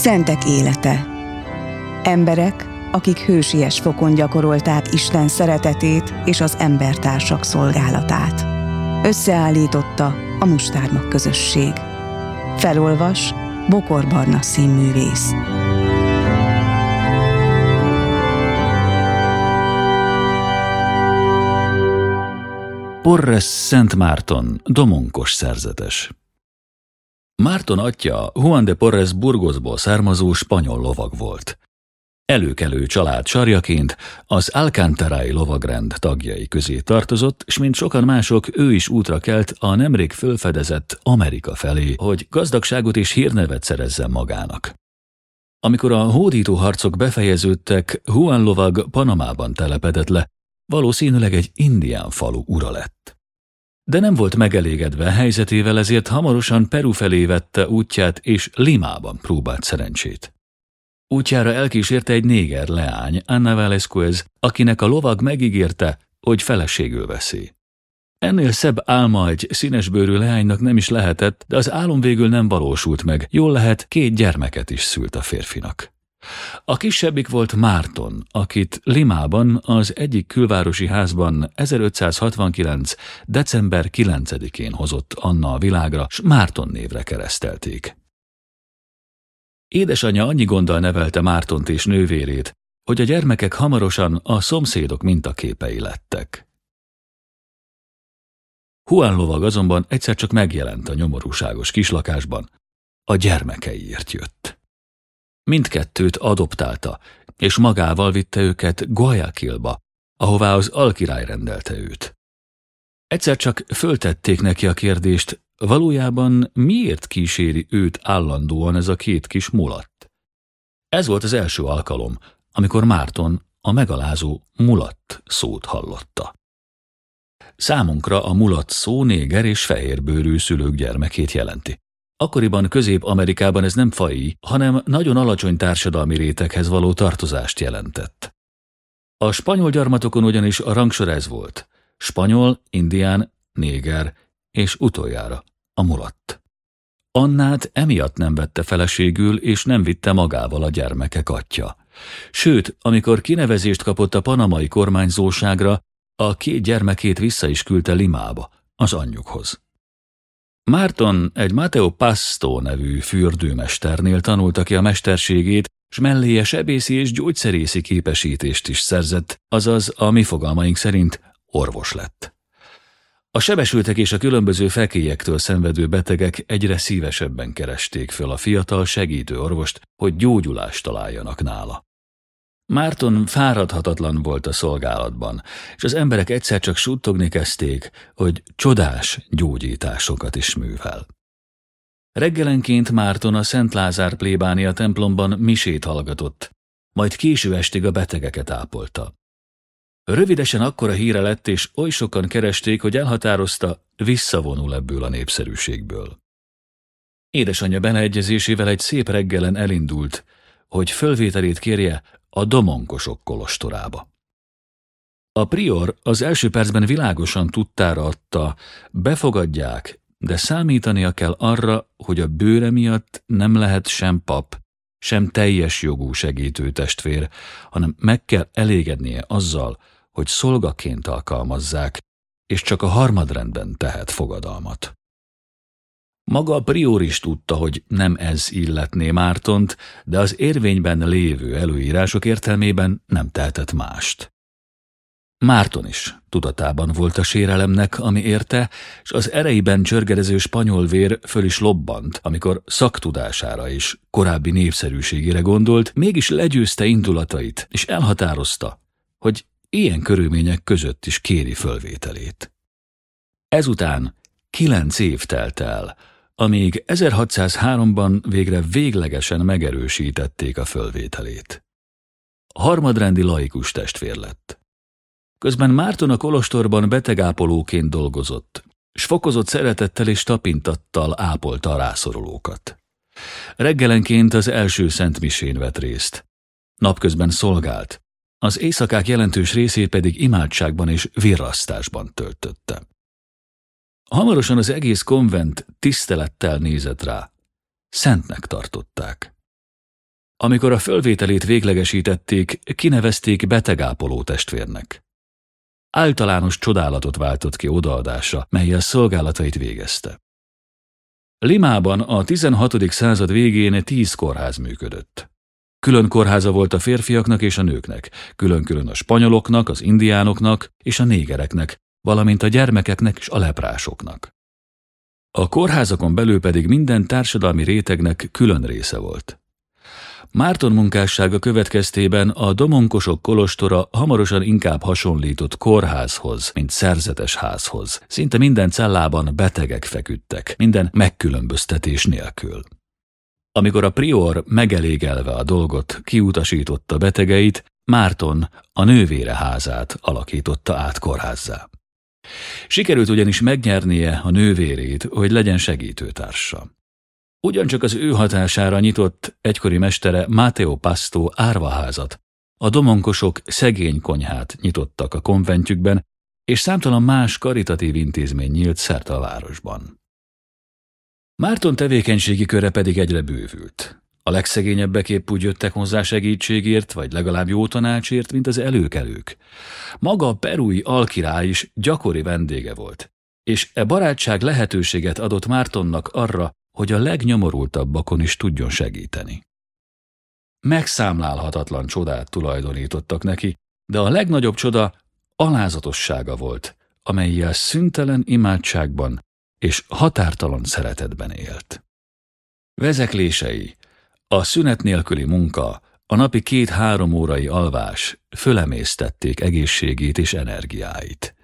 Szentek élete. Emberek, akik hősies fokon gyakorolták Isten szeretetét és az embertársak szolgálatát. Összeállította a Mustármag közösség. Felolvas Bokor Barna színművész. Porres Szent Márton, domonkos szerzetes. Márton atya Juan de Porres Burgosból származó spanyol lovag volt. Előkelő család sarjaként az Alcántarai lovagrend tagjai közé tartozott, s mint sokan mások, ő is útra kelt a nemrég fölfedezett Amerika felé, hogy gazdagságot és hírnevet szerezzen magának. Amikor a hódító harcok befejeződtek, Juan lovag Panamában telepedett le, valószínűleg egy indián falu ura lett. De nem volt megelégedve helyzetével, ezért hamarosan Peru felé vette útját, és Limában próbált szerencsét. Útjára elkísérte egy néger leány, Anna Velázquez, akinek a lovag megígérte, hogy feleségül veszi. Ennél szebb álma egy színesbőrű leánynak nem is lehetett, de az álom végül nem valósult meg, jól lehet 2 gyermeket is szült a férfinak. A kisebbik volt Márton, akit Limában az egyik külvárosi házban 1569. december 9-én hozott Anna a világra, s Márton névre keresztelték. Édesanyja annyi gonddal nevelte Mártont és nővérét, hogy a gyermekek hamarosan a szomszédok mintaképei lettek. Juan lovag azonban egyszer csak megjelent a nyomorúságos kislakásban, a gyermekeiért jött. Mindkettőt adoptálta, és magával vitte őket Guayaquilba, ahová az alkirály rendelte őt. Egyszer csak föltették neki a kérdést, valójában miért kíséri őt állandóan ez a 2 kis mulatt? Ez volt az első alkalom, amikor Márton a megalázó mulatt szót hallotta. Számunkra a mulatt szó néger és fehérbőrű szülők gyermekét jelenti. Akkoriban Közép-Amerikában ez nem faji, hanem nagyon alacsony társadalmi réteghez való tartozást jelentett. A spanyol gyarmatokon ugyanis a rangsor ez volt: spanyol, indián, néger és utoljára a mulatt. Annát emiatt nem vette feleségül, és nem vitte magával a gyermekek atya. Sőt, amikor kinevezést kapott a panamai kormányzóságra, a 2 gyermekét vissza is küldte Limába, az anyjukhoz. Márton egy Mateo Pasto nevű fürdőmesternél tanulta ki a mesterségét, s melléje sebészi és gyógyszerészi képesítést is szerzett, azaz a mi fogalmaink szerint orvos lett. A sebesültek és a különböző fekélyektől szenvedő betegek egyre szívesebben keresték föl a fiatal segítő orvost, hogy gyógyulást találjanak nála. Márton fáradhatatlan volt a szolgálatban, és az emberek egyszer csak suttogni kezdték, hogy csodás gyógyításokat is művel. Reggelenként Márton a Szent Lázár plébánia templomban misét hallgatott, majd késő estig a betegeket ápolta. Rövidesen akkora híre lett, és oly sokan keresték, hogy elhatározta, visszavonul ebből a népszerűségből. Édesanyja beleegyezésével egy szép reggelen elindult, hogy fölvételét kérje a domonkosok kolostorába. A prior az első percben világosan tudtára adta, befogadják, de számítania kell arra, hogy a bőre miatt nem lehet sem pap, sem teljes jogú segítő testvér, hanem meg kell elégednie azzal, hogy szolgaként alkalmazzák, és csak a harmadrendben tehet fogadalmat. Maga a prior is tudta, hogy nem ez illetné Mártont, de az érvényben lévő előírások értelmében nem tehetett mást. Márton is tudatában volt a sérelemnek, ami érte, és az ereiben csörgedező spanyol vér föl is lobbant, amikor szaktudására és korábbi népszerűségére gondolt, mégis legyőzte indulatait, és elhatározta, hogy ilyen körülmények között is kéri fölvételét. Ezután 9 év telt el, amíg 1603-ban végre véglegesen megerősítették a fölvételét. Harmadrendi laikus testvér lett. Közben Márton a kolostorban betegápolóként dolgozott, s fokozott szeretettel és tapintattal ápolta a rászorulókat. Reggelenként az első szentmisén vett részt. Napközben szolgált, az éjszakák jelentős részét pedig imádságban és virrasztásban töltötte. Hamarosan az egész konvent tisztelettel nézett rá. Szentnek tartották. Amikor a fölvételét véglegesítették, kinevezték betegápoló testvérnek. Általános csodálatot váltott ki odaadása, mellyel szolgálatait végezte. Limában a 16. század végén 10 kórház működött. Külön kórháza volt a férfiaknak és a nőknek, külön-külön a spanyoloknak, az indiánoknak és a négereknek, valamint a gyermekeknek és a leprásoknak. A kórházakon belül pedig minden társadalmi rétegnek külön része volt. Márton munkássága következtében a domonkosok kolostora hamarosan inkább hasonlított kórházhoz, mint szerzetes házhoz. Szinte minden cellában betegek feküdtek, minden megkülönböztetés nélkül. Amikor a prior megelégelve a dolgot kiutasította betegeit, Márton a nővére házát alakította át kórházzá. Sikerült ugyanis megnyernie a nővérét, hogy legyen segítőtársa. Ugyancsak az ő hatására nyitott egykori mestere Matteo Pasto árvaházat, a domonkosok szegény konyhát nyitottak a konventjükben, és számtalan más karitatív intézmény nyílt szerte a városban. Márton tevékenységi köre pedig egyre bővült. A legszegényebbek épp úgy jöttek hozzá segítségért, vagy legalább jó tanácsért, mint az előkelők. Maga a perui alkirály is gyakori vendége volt, és e barátság lehetőséget adott Mártonnak arra, hogy a legnyomorultabbakon is tudjon segíteni. Megszámlálhatatlan csodát tulajdonítottak neki, de a legnagyobb csoda alázatossága volt, amellyel szüntelen imádságban és határtalan szeretetben élt. Vezeklései, a szünet nélküli munka, a napi 2-3 órai alvás fölemésztették egészségét és energiáit.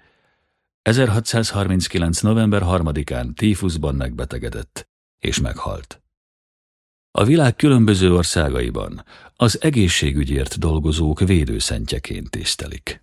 1639. november 3-án tífuszban megbetegedett, és meghalt. A világ különböző országaiban az egészségügyért dolgozók védőszentjeként tisztelik.